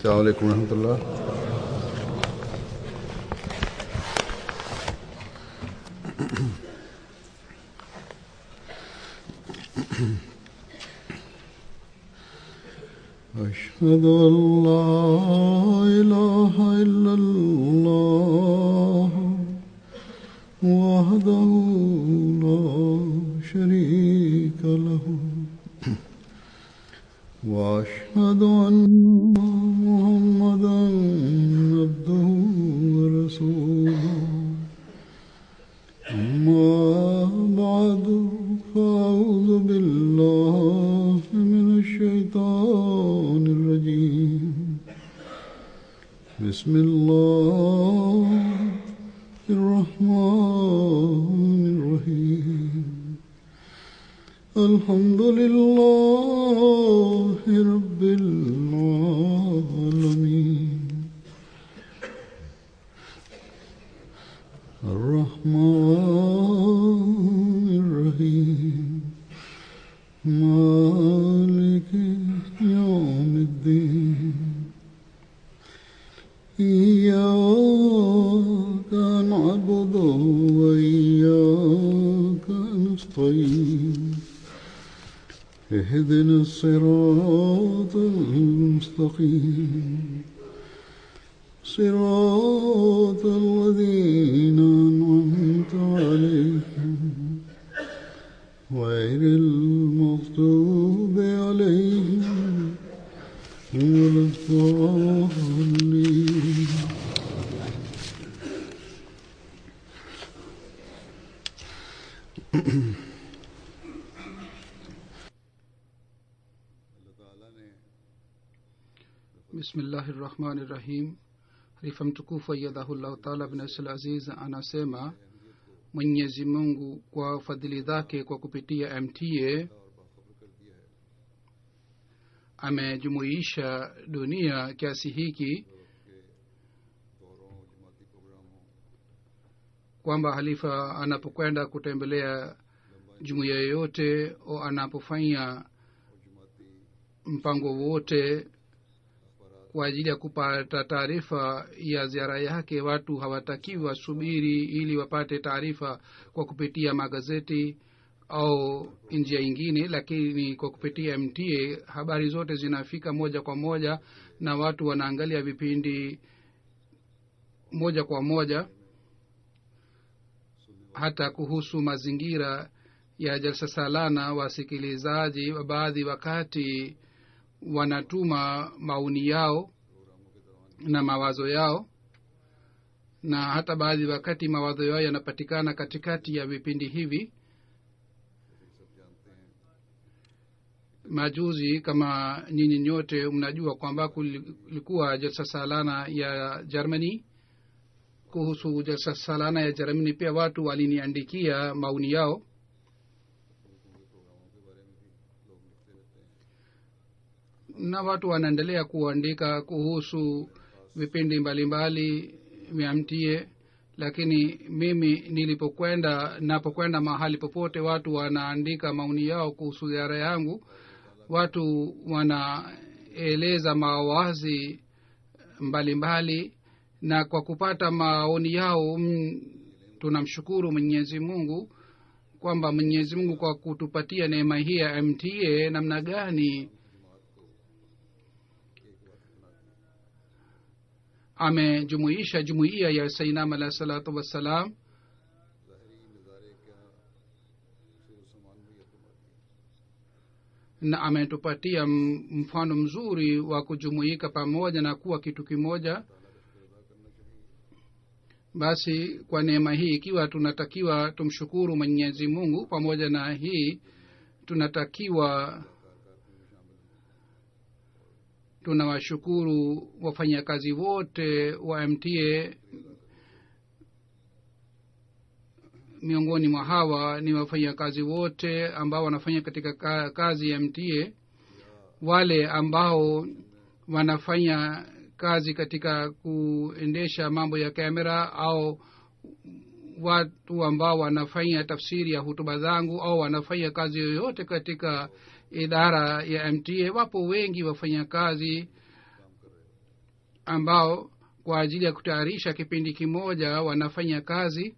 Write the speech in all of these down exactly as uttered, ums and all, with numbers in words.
अस्सलामु अलैकुम रहमतुल्लाह। अशहदु अल्ला इलाहा इल्लल्लाह वहदहु ला शरीका लहु वअशहदु अन्ना मुहम्मदन अब्दुहु व रसूलुहु अम्मा बअदु फ़अऊज़ु बिल्लाहि मिनश शैतानिर रजीम बिस्मिल्लाहिर रहमानिर रहीम अल्हम्दुलिल्लाहि रब्बिल आलमीन अर्रहमानिर रहीम मालिकि यौमिद्दीन इय्याका नअबुदु व इय्याका नस्तईन اهدنا الصراط المستقيم صراط الذين أنعمت عليهم غير المغضوب عليهم ولا الضالين Bismillahirrahmanirrahim. Halifa mtukufu ayyadahullahu ta'ala bin Asl Aziz anasema Mwenyezi Mungu kwa fadhili zake kwa kupitia M T A amejumuisha dunia kiasi hiki kwamba halifa anapokwenda kutembelea jumuiya yoyote au anapofanya mpango wote kwa ajili ya kupata taarifa ya ziara yake, watu hawatakiwi wasubiri ili wapate taarifa kwa kupitia magazeti au njia nyingine, lakini kwa kupitia M T A habari zote zinafika moja kwa moja na watu wanaangalia vipindi moja kwa moja. Hata kuhusu mazingira ya jalsa salana, wasikilizaji baadhi wakati wanatuma maoni yao na mawazo yao, na hata baadhi wakati mawazo yao yanapatikana katikati ya vipindi hivi. Majuzi, kama nyinyi nyote mnajua kwamba kulikuwa jalsa salana ya Germany. Kuhusu jalsa salana ya Germany pia watu waliniandikia maoni yao, na watu wanaendelea kuandika kuhusu vipindi mbalimbali vya M T A. Lakini mimi nilipokwenda napokwenda mahali popote, watu wanaandika maoni yao kuhusu ziara yangu. Watu wanaeleza mawazi mbalimbali, na kwa kupata maoni yao m, tunamshukuru Mwenyezi Mungu kwamba Mwenyezi Mungu kwa kutupatia neema hii ya M T A namna gani amejumuisha jumuiya ya Sayyidina alayhi salatu wassalam. Na ametupatia mfano mzuri wa kujumuika pamoja na kuwa kitu kimoja. Basi kwa neema hii, ikiwa tunatakiwa tumshukuru Mwenyezi Mungu, pamoja na hii tunatakiwa tunawashukuru wafanyakazi wote wa M T A. Miongoni mwa hawa ni wafanyakazi wote ambao wanafanya katika kazi ya M T A, wale ambao wanafanya kazi katika kuendesha mambo ya kamera, au watu ambao wanafanya tafsiri ya hutuba zangu, au wanafanya kazi yoyote katika idara ya M T A. Wapo wengi wafanyakazi ambao kwa ajili ya kutayarisha kipindi kimoja wanafanya kazi.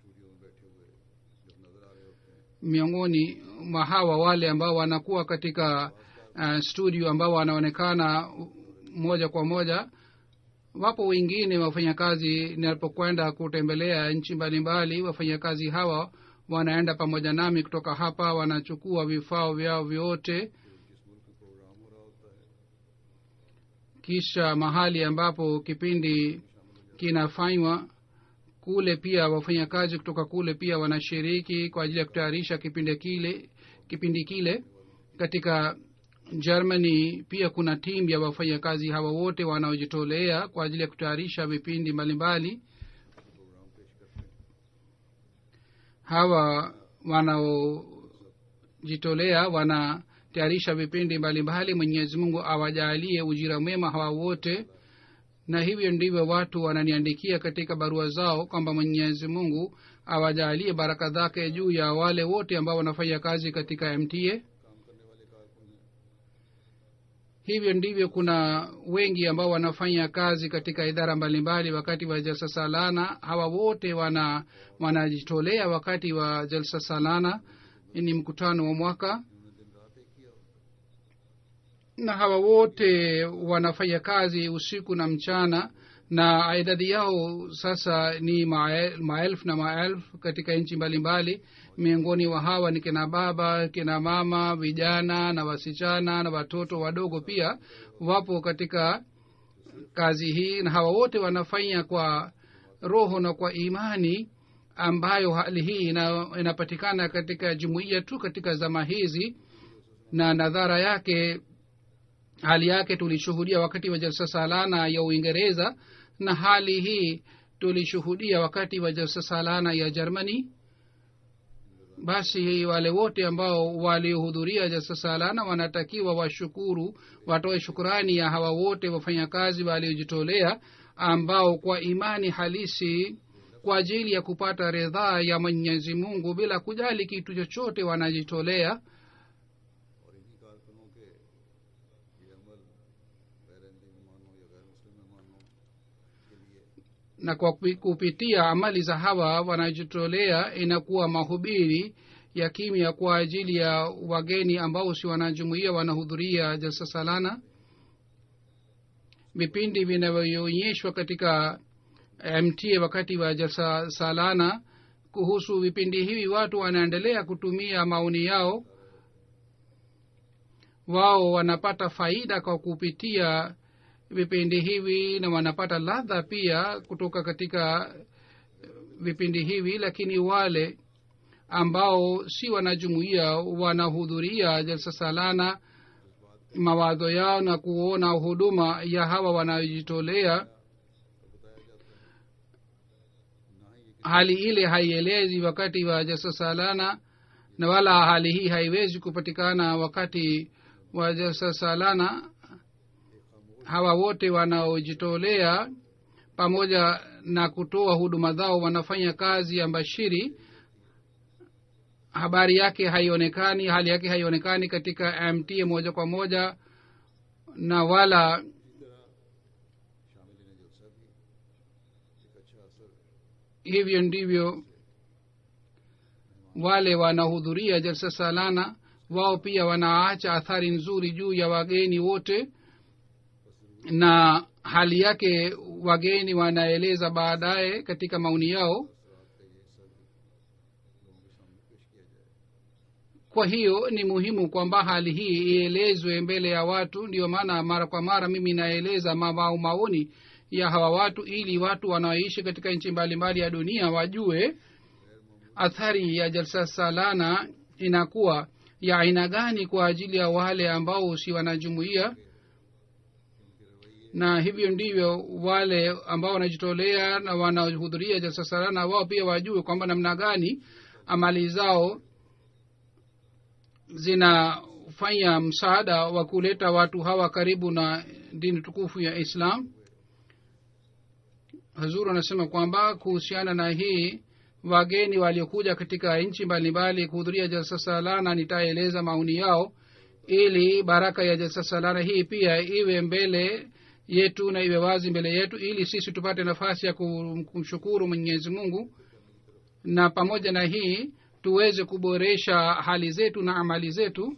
Miongoni mwa hawa wale ambao wanakuwa katika uh, studio ambao wanaonekana moja kwa moja, wapo wengine wafanyakazi. Ninapokwenda kutembelea nchi mbalimbali, wafanyakazi hawa wanaenda pamoja nami kutoka hapa, wanachukua vifaa vyao vyote, kisha mahali ambapo kipindi kinafanywa kule pia wafanyakazi kutoka kule pia wanashiriki kwa ajili ya kutayarisha kipindi kile kipindi kile katika Germany pia kuna timu ya wafanyakazi hawa wote wanaojitolea kwa ajili ya kutayarisha vipindi mbalimbali. Hawa wanaojitolea wanatayarisha vipindi mbalimbali. Mwenyezi Mungu awajalie ujira mwema hawa wote. Na hivyo ndivyo watu wananiandikia katika barua zao kwamba Mwenyezi Mungu awajalie baraka zake juu ya wale wote ambao wanafanya kazi katika M T A. Hivyo ndivyo kuna wengi ambao wanafanya kazi katika idara mbalimbali wakati wa jalsa salana. Hawa wote wana wanajitolea wakati wa jalsa salana, ni mkutano wa mwaka, na hawa wote wanafanya kazi usiku na mchana, na idadi yao sasa ni maelfu na maelfu katika nchi mbalimbali. Miongoni wa hawa ni kina baba, kina mama, vijana na wasichana na watoto wadogo pia wapo katika kazi hii, na hawa wote wanafanya kwa roho na kwa imani ambayo hali hii ina, inapatikana katika jumuiya tu katika zama hizi. Na nadhara yake hali yake tulishuhudia wakati wa jalsa salana ya Uingereza, na hali hii tulishuhudia wakati wa jalsa salana ya Germany. Basi wale wote ambao walihudhuria jalsa salana wanatakiwa washukuru, watoe shukrani ya hawa wote wafanyakazi waliojitolea ambao kwa imani halisi kwa ajili ya kupata ridhaa ya Mwenyezi Mungu bila kujali kitu chochote wanajitolea. Na kwa kupitia amali za hawa wanajitolea inakuwa mahubiri ya kimya kwa ajili ya wageni ambao si wanajumuia wanahudhuria jalsa salana. Vipindi vinavyoonyeshwa katika M T A wakati wa jalsa salana, kuhusu vipindi hivi watu wanaendelea kutumia maoni yao. Wao wanapata faida kwa kupitia vipindi hivi na wanapata ladha pia kutoka katika vipindi hivi. Lakini wale ambao si wanajumuia wanahudhuria jalsa salana, mawazo yao na kuona huduma ya hawa wanajitolea, hali ile haielezi wakati wa jalsa salana, na wala hali hii haiwezi kupatikana wakati wa jalsa salana. Hawa wote wanaojitolea pamoja na kutoa huduma zao wanafanya kazi ya mbashiri. Habari yake haionekani, hali yake haionekani katika M T A moja kwa moja, na wala hivyo ndivyo wale wanahudhuria jalsa salana wao pia wanaacha athari nzuri juu ya wageni wote. Na hali yake wageni wanaeleza baadaye katika maoni yao. Kwa hiyo ni muhimu kwamba hali hii ielezwe mbele ya watu. Ndio maana mara kwa mara mimi naeleza mabao maoni ya hawa watu, ili watu wanaoishi katika nchi mbalimbali ya dunia wajue athari ya jalsa salana inakuwa ya aina gani kwa ajili ya wale ambao si wanajumuia. Na hivyo ndivyo wale ambao wanajitolea na wanahudhuria jalsa salana wao pia wajue kwamba namna gani amali zao zinafanya msaada wa kuleta watu hawa karibu na dini tukufu ya Islam. Hazur anasema kwamba kuhusiana na hii wageni waliokuja katika nchi mbalimbali kuhudhuria jalsa salana, nitaeleza maoni yao ili baraka ya jalsa salana hii pia iwe mbele yetu na iwe wazi mbele yetu ili sisi tupate nafasi ya kumshukuru Mwenyezi Mungu, na pamoja na hii tuweze kuboresha hali zetu na amali zetu.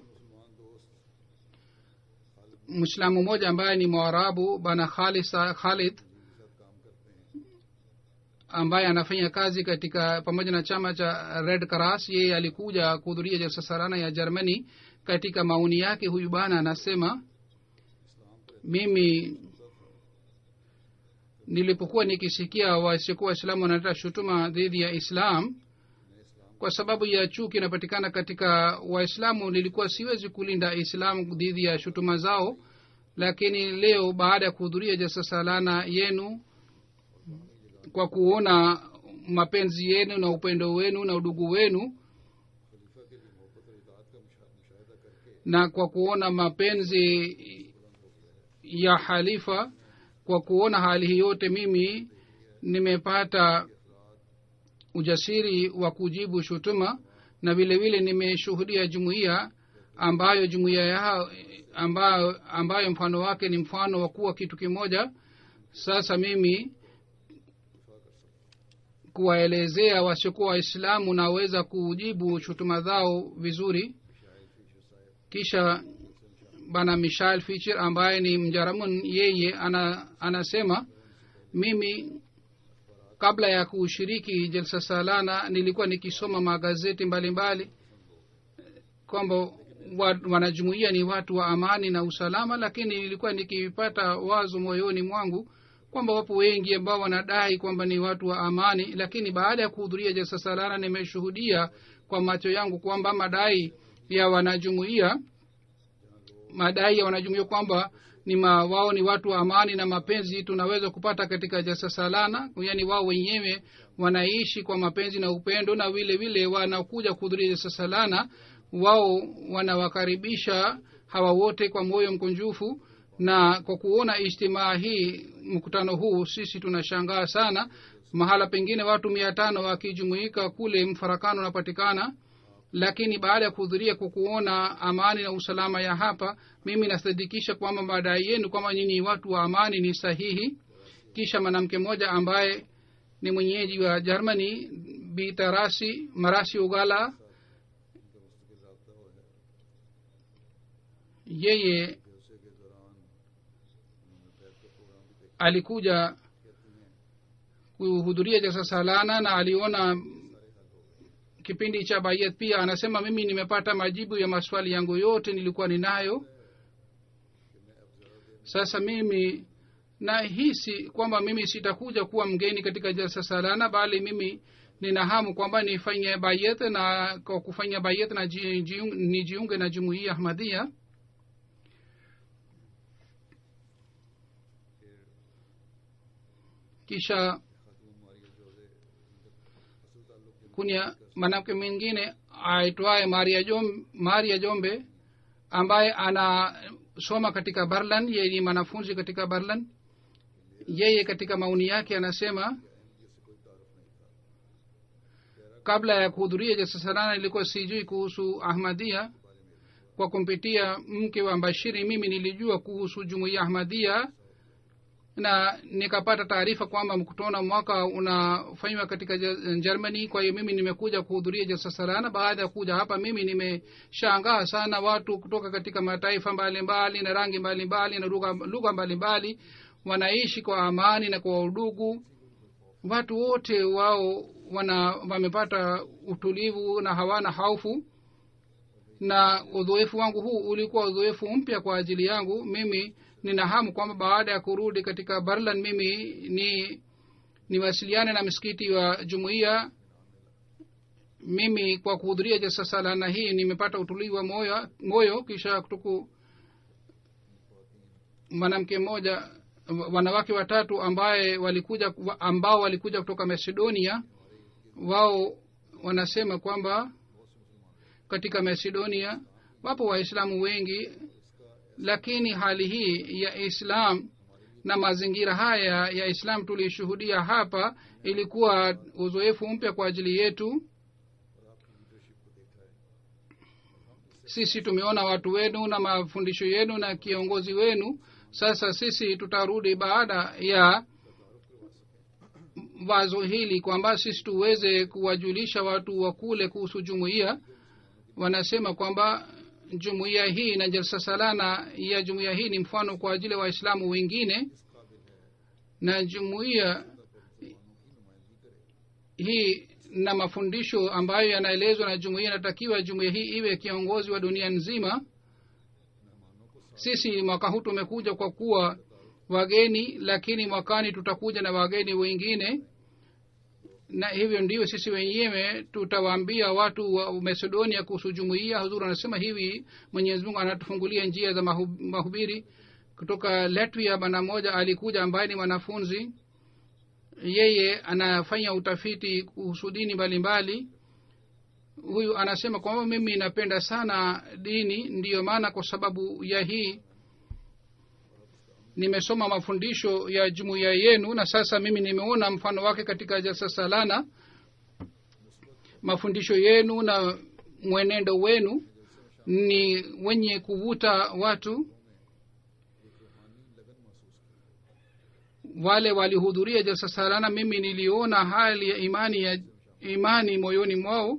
Muislamu mmoja ambaye ni Mwarabu, bana Khalid Khalid, ambaye anafanya kazi katika pamoja na chama cha Red Cross, yeye alikuja kuhudhuria jalsa salana ya Germany. Katika maoni yake huyu bana anasema, mimi nilipokuwa nikisikia wasiokuwa Waislamu wanaleta shutuma dhidi ya Islam kwa sababu ya chuki inapatikana katika Waislamu, nilikuwa siwezi kulinda Islam dhidi ya shutuma zao. Lakini leo baada ya kuhudhuria jalsa salana yenu, kwa kuona mapenzi yenu na upendo wenu na udugu wenu, na kwa kuona mapenzi ya halifa, kwa kuona hali hii yote, mimi nimepata ujasiri wa kujibu shutuma, na vile vile nimeshuhudia jumuiya ambayo jumuiya yao ambayo, ambayo mfano wake ni mfano wa kuwa kitu kimoja. Sasa mimi kuwaelezea wasiokuwa Waislamu naweza kujibu shutuma zao vizuri. Kisha bana Michel Fischer ambaye ni Mjaramun, yeye ana, anasema mimi kabla ya kushiriki jalsa salana nilikuwa nikisoma magazeti mbalimbali kwamba wanajumuia ni watu wa amani na usalama, lakini nilikuwa nikipata wazo moyoni mwangu kwamba wapo wengi ambao wanadai kwamba ni watu wa amani. Lakini baada ya kuhudhuria jalsa salana nimeshuhudia kwa macho yangu kwamba madai ya wanajumuia madai ya wanajumuia kwamba ni ma, wao ni watu wa amani na mapenzi tunaweza kupata katika jalsa salana. Yaani wao wenyewe wanaishi kwa mapenzi na upendo, na vile vile wanakuja kuhudhuria jalsa salana, wao wanawakaribisha hawa wote kwa moyo mkunjufu. Na kwa kuona ijtimaa hii, mkutano huu, sisi tunashangaa sana. Mahala pengine watu mia tano wakijumuika, kule mfarakano unapatikana. Lakini baada ya kuhudhuria kwa kuona amani na usalama ya hapa, mimi nasadikisha kwamba madai yenu kwamba nyinyi watu wa amani ni sahihi. Kisha mwanamke mmoja ambaye ni mwenyeji wa Germany, Bi Tarasi Marasi Ugala, yeye alikuja kuhudhuria jalsa salana na aliona kipindi cha bayat pia. Anasema mimi nimepata majibu ya maswali yangu yote nilikuwa ninayo. Sasa mimi nahisi kwamba mimi sitakuja kuwa mgeni katika jalsa salana, bali mimi nina hamu kwamba nifanye bayat, na kwa kufanya bayat na nijiunge na jumuiya Ahmadiyya. Kisha kuna mwanamke mwingine aitwaye Maria Jombe, Maria Jombe ambaye anasoma katika Berlin. Yeye ni mwanafunzi katika Berlin. Yeye katika maoni yake anasema, kabla ya kuhudhuria jalsa salana nilikuwa sijui kuhusu Ahmadiyya. Kwa kumpitia mke wa Bashiri mimi nilijua kuhusu jumuiya Ahmadiyya, na nikapata taarifa kwamba mkutano mwaka unafanywa katika Germany. Kwa hiyo mimi nimekuja kuhudhuria jalsa salana. Baada ya kuja hapa mimi nimeshangaa sana, watu kutoka katika mataifa mbalimbali na rangi mbalimbali na lugha mbalimbali wanaishi kwa amani na kwa udugu. Watu wote wao wana wamepata utulivu na hawana hofu. Na uzoefu wangu huu ulikuwa uzoefu mpya kwa ajili yangu. Mimi nina hamu kwamba baada ya kurudi katika Berlin mimi ni niwasiliane na msikiti wa jumuiya. Mimi kwa kuhudhuria jalsa salana hii nimepata utulivu wa moyo, moyo. Kisha kutoku mwanamke mmoja, wanawake watatu ambaye walikuja ambao walikuja kutoka Macedonia, wao wanasema kwamba katika Macedonia wapo Waislamu wengi, lakini hali hii ya Islam na mazingira haya ya Islam tulishuhudia hapa ilikuwa uzoefu mpya kwa ajili yetu. Sisi tumeona watu wenu na mafundisho yenu na kiongozi wenu. sasa sisi tutarudi baada ya wazo hili kwamba sisi tuweze kuwajulisha watu wa kule kuhusu jumuiya. Wanasema kwamba jumuiya hii na jalsa salana ya jumuiya hii ni mfano kwa ajili ya waislamu wengine, na jumuiya hii na mafundisho ambayo yanaelezwa na jumuiya, natakiwa jumuiya hii iwe kiongozi wa dunia nzima. Sisi mwaka huu tumekuja kwa kuwa wageni, lakini mwakani tutakuja na wageni wengine, na hivyo ndio sisi wenyewe tutawaambia watu wa Macedonia kuhusu jumuiya. Huzuri anasema hivi, Mwenyezi Mungu anatufungulia njia za mahubiri. Kutoka Latvia bana moja alikuja ambaye ni mwanafunzi, yeye anafanya utafiti kuhusu dini mbalimbali. Huyu anasema kwamba mimi napenda sana dini, ndiyo maana kwa sababu ya hii nimesoma mafundisho ya jumuiya yenu, na sasa mimi nimeona mfano wake katika jalsa salana. Mafundisho yenu na mwenendo wenu ni wenye kuvuta watu. Wale walihudhuria jalsa salana, mimi niliona hali ya imani ya imani moyoni mwao.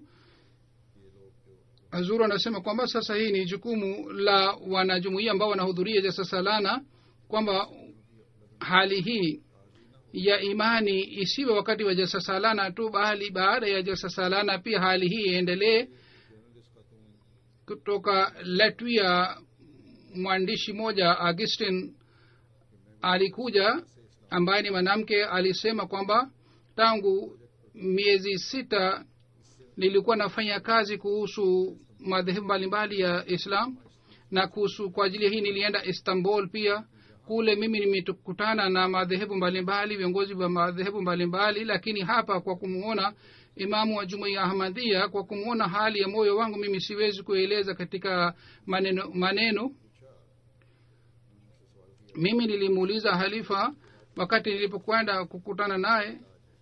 Azuru anasema kwamba sasa hii ni jukumu la wanajumuiya ambao wanahudhuria jalsa salana, kwamba hali hii ya imani isiwe wakati wa jalsa salana tu, bali baada ya jalsa salana pia hali hii iendelee. Kutoka Latvia mwandishi moja Augustine alikuja ambaye ni mwanamke. Alisema kwamba tangu miezi sita nilikuwa nafanya kazi kuhusu madhehebu mbalimbali ya Islam, na kuhusu kwa ajili hii nilienda Istanbul pia. Kule mimi nimekutana na madhehebu mbalimbali, viongozi wa madhehebu mbalimbali, lakini hapa kwa kumuona imamu wa jumuiya Ahmadiyya, kwa kumuona hali ya moyo wangu, mimi siwezi kueleza katika maneno maneno. Mimi nilimuuliza halifa wakati nilipokwenda kukutana naye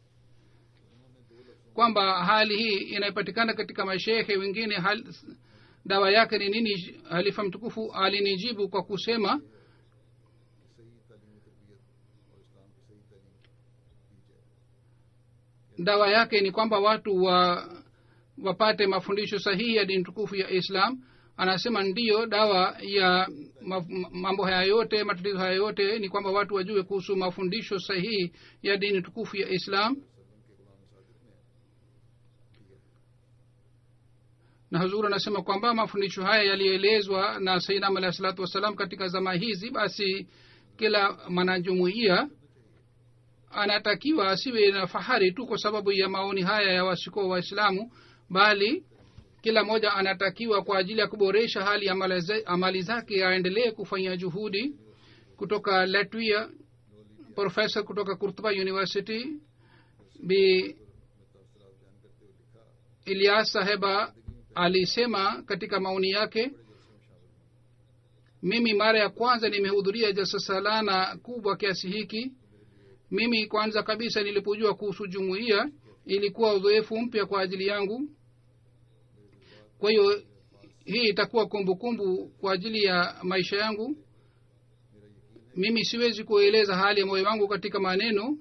kwamba hali hii inapatikana katika mashehe wengine, hal, dawa yake ni nini? Halifa mtukufu alinijibu kwa kusema dawa yake ni kwamba watu wa wapate mafundisho sahihi ya dini tukufu ya Islam. Anasema ndiyo, dawa ya mambo haya yote, matatizo haya yote ni kwamba watu wajue kuhusu mafundisho sahihi ya dini tukufu ya Islam. Na Huzuri anasema kwamba mafundisho haya yalielezwa na Sayyidina Ahmad alayhi salatu wasalam katika zama hizi. Basi kila mwanajumuiya anatakiwa asiwe na fahari tu kwa sababu ya maoni haya ya wasiko waislamu, bali kila moja anatakiwa kwa ajili ya kuboresha hali ya amali zake aendelee kufanya juhudi. Kutoka Latvia professor kutoka Kurtuba University bi Ilyas Saheba alisema katika maoni yake, mimi mara ya kwanza nimehudhuria jalsa salana kubwa kiasi hiki. Mimi kwanza kabisa nilipojua kuhusu jumuiya ilikuwa uzoefu mpya kwa ajili yangu. Kwa hiyo hii itakuwa kumbukumbu kwa ajili ya maisha yangu. Mimi siwezi kueleza hali ya moyo wangu katika maneno.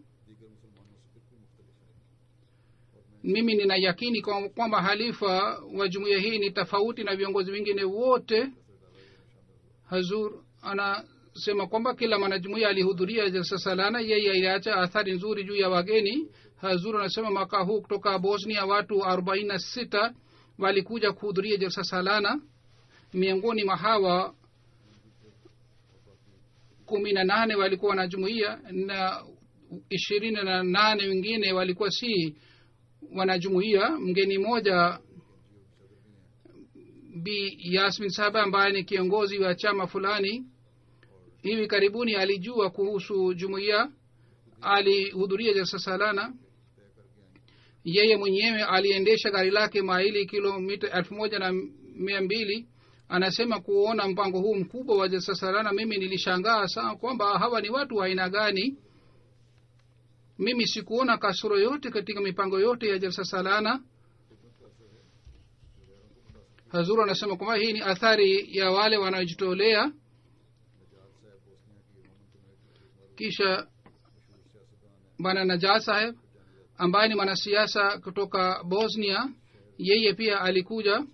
Mimi nina yakini kwamba halifa wa jumuiya hii ni tofauti na viongozi wengine wote. Hazur anasema kwamba kila mwanajumuiya alihudhuria jalsa salana, yeye aliacha athari nzuri juu ya wageni. Hazur anasema mwaka huu kutoka Bosnia watu arobaini na sita walikuja kuhudhuria jalsa salana. Miongoni mwa hawa kumi na nane walikuwa wanajumuiya na ishirini na nane wengine walikuwa si wanajumuiya. Mgeni moja Bi Yasmin Saba ambaye ni kiongozi wa chama fulani, hivi karibuni alijua kuhusu jumuiya, alihudhuria jalsa salana. Yeye mwenyewe aliendesha gari lake maili kilomita elfu moja na mia mbili. Anasema kuona mpango huu mkubwa wa jalsa salana, mimi nilishangaa sana kwamba hawa ni watu wa aina gani. Mimi sikuona kasoro yote katika mipango yote ya jalsa salana. Hazuru anasema kwamba hii ni athari ya wale wanaojitolea. kisha bwana Najat Saheb ambaye ni mwanasiasa kutoka Bosnia, yeye pia alikuja.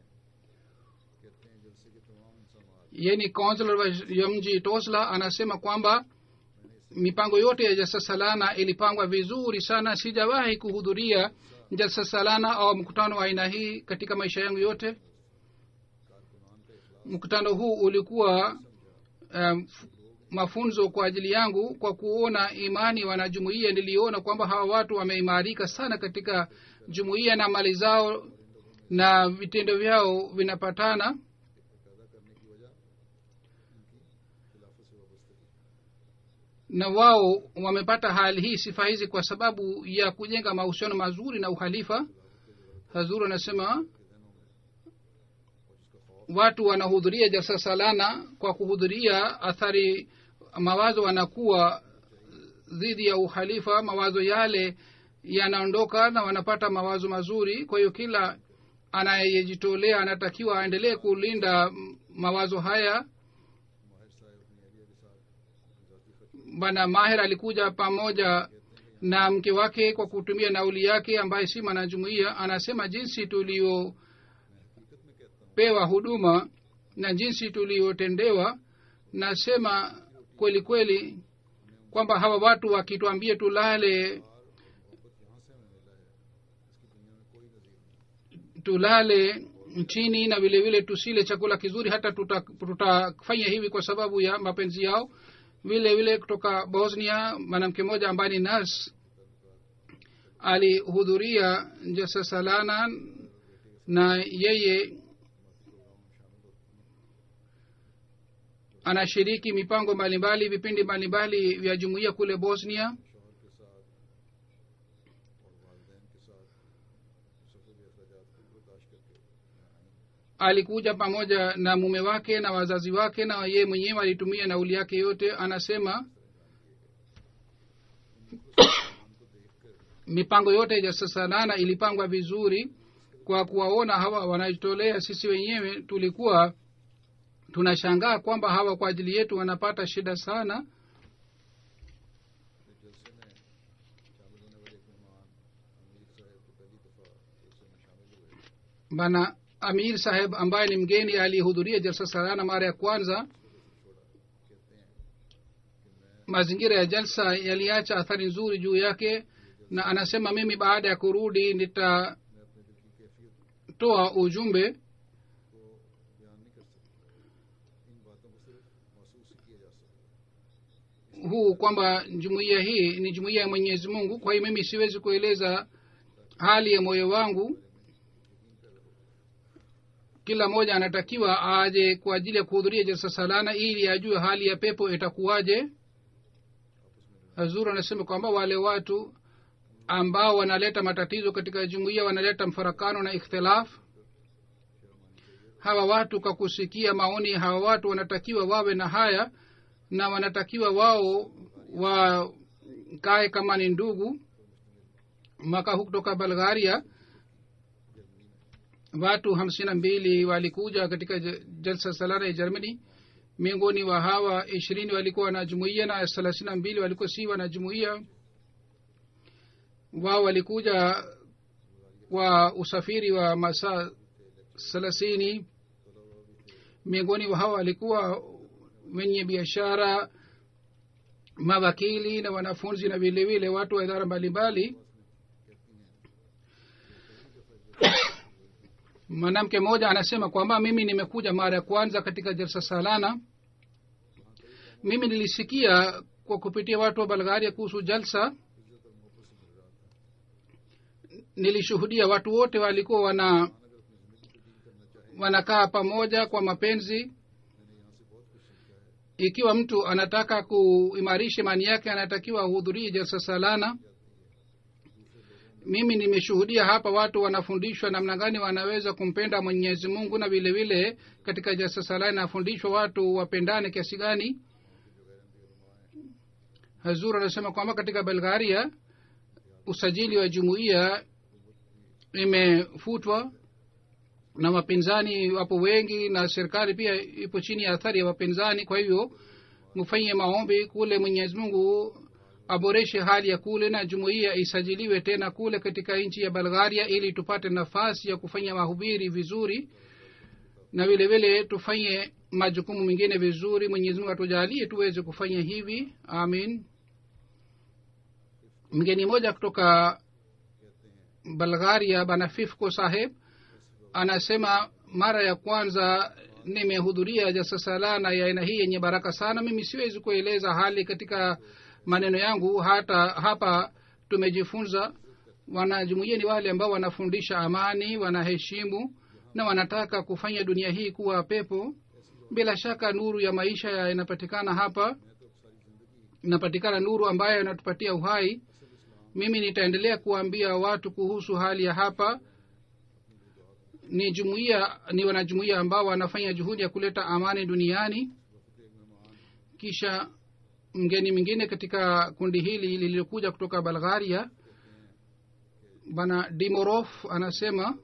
yeye ni councilor wa mji Tosla. Anasema kwamba mipango yote ya jalsa salana ilipangwa vizuri sana. Sijawahi kuhudhuria jalsa salana au mkutano wa aina hii katika maisha yangu yote. Mkutano huu ulikuwa um, mafunzo kwa ajili yangu. Kwa kuona imani wanajumuiya, niliona kwamba hawa watu wameimarika sana katika jumuiya, na mali zao na vitendo vyao vinapatana. Na wao wamepata hali hii, sifa hizi, kwa sababu ya kujenga mahusiano mazuri na uhalifa. Hazuru anasema watu wanahudhuria jalsa salana kwa kuhudhuria athari, mawazo wanakuwa dhidi ya uhalifa, mawazo yale yanaondoka na wanapata mawazo mazuri. Kwa hiyo kila anayejitolea anatakiwa aendelee kulinda mawazo haya. Bwana Maher alikuja pamoja na mke wake kwa kutumia nauli yake, ambaye si mwanajumuiya. Anasema jinsi tuliopewa huduma na jinsi tuliotendewa, nasema kweli kweli kwamba hawa watu wakituambia tulale tulale chini na vile vile tusile chakula kizuri, hata tutafanya tuta hivi kwa sababu ya mapenzi yao. Vile vile kutoka Bosnia, mwanamke mmoja ambaye ni nurse alihudhuria jalsa salana, na yeye anashiriki mipango mbalimbali, vipindi mbalimbali vya jumuiya kule Bosnia. Alikuja pamoja na mume wake na wazazi wake, na yeye mwenyewe alitumia nauli yake yote. Anasema mipango yote ya jalsa salana ilipangwa vizuri. Kwa kuwaona hawa wanajitolea, sisi wenyewe tulikuwa tunashangaa kwamba hawa kwa ajili yetu wanapata shida sana. Bana Amir Saheb ambaye ni mgeni alihudhuria jalsa salana mara ya kwanza. Mazingira ya jalsa yaliacha athari nzuri juu yake, na anasema mimi baada ya kurudi nitatoa ujumbe huu kwamba jumuiya hii ni jumuiya ya Mwenyezi Mungu. Kwa hiyo mimi siwezi kueleza hali ya moyo wangu. Kila mmoja anatakiwa aje kwa ajili ya kuhudhuria jalsa salana ili ajue hali ya pepo itakuwaje. Hazuru anasema kwamba wale watu ambao wanaleta matatizo katika jumuiya, wanaleta mfarakano na ikhtilaf, hawa watu kwa kusikia maoni, hawa watu wanatakiwa wawe na haya, na wanatakiwa wao wakae kama ni ndugu. Mwaka huu kutoka Bulgaria watu hamsini na mbili walikuja katika jalsa salana ya Germany. Miongoni wa hawa ishirini walikuwa na jumuiya na thelathini na mbili walikuwa si wana jumuiya. Wao walikuja kwa usafiri wa masaa thelathini. Miongoni wa hawa walikuwa wenye biashara, mawakili na wanafunzi, na vile vile watu wa idara mbalimbali. Mwanamke mmoja anasema kwamba mimi nimekuja mara ya kwanza katika jalsa salana. Mimi nilisikia kwa kupitia watu wa Bulgaria kuhusu jalsa. Nilishuhudia watu wote walikuwa wana wanakaa pamoja kwa mapenzi. Ikiwa mtu anataka kuimarisha imani yake, anatakiwa ahudhurie jalsa salana. Mimi nimeshuhudia hapa watu wanafundishwa namna gani wanaweza kumpenda Mwenyezi Mungu, na vile vile katika jalsa salana nafundishwa watu wapendane kiasi gani. Hazur anasema kwamba katika Bulgaria usajili wa jumuiya imefutwa na wapinzani wapo wengi, na serikali pia ipo chini ya athari ya wapinzani. Kwa hivyo mfanye maombi kule mwenyezi mungu aboreshe hali ya kule na jumuiya isajiliwe tena kule katika nchi ya Bulgaria ili tupate nafasi ya kufanya mahubiri vizuri na vile vile tufanye majukumu mengine vizuri. Mwenyezi Mungu atujalie tuweze kufanya hivi, amin. Mgeni mmoja kutoka Bulgaria bana Fifko Saheb anasema mara ya kwanza nimehudhuria jalsa salana ya aina hii yenye baraka sana. Mimi siwezi kueleza hali katika maneno yangu. Hata hapa tumejifunza wanajumuiya ni wale ambao wanafundisha amani, wanaheshimu na wanataka kufanya dunia hii kuwa pepo. Bila shaka nuru ya maisha inapatikana hapa, inapatikana nuru ambayo inatupatia uhai. Mimi nitaendelea kuambia watu kuhusu hali ya hapa. Ni jumuiya, ni wanajumuiya ambao wanafanya juhudi ya kuleta amani duniani. Kisha mgeni mwingine katika kundi hili lililokuja kutoka Bulgaria bana Dimorov anasema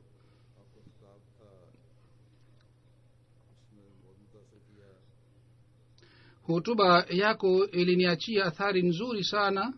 hotuba yako iliniachia athari nzuri sana.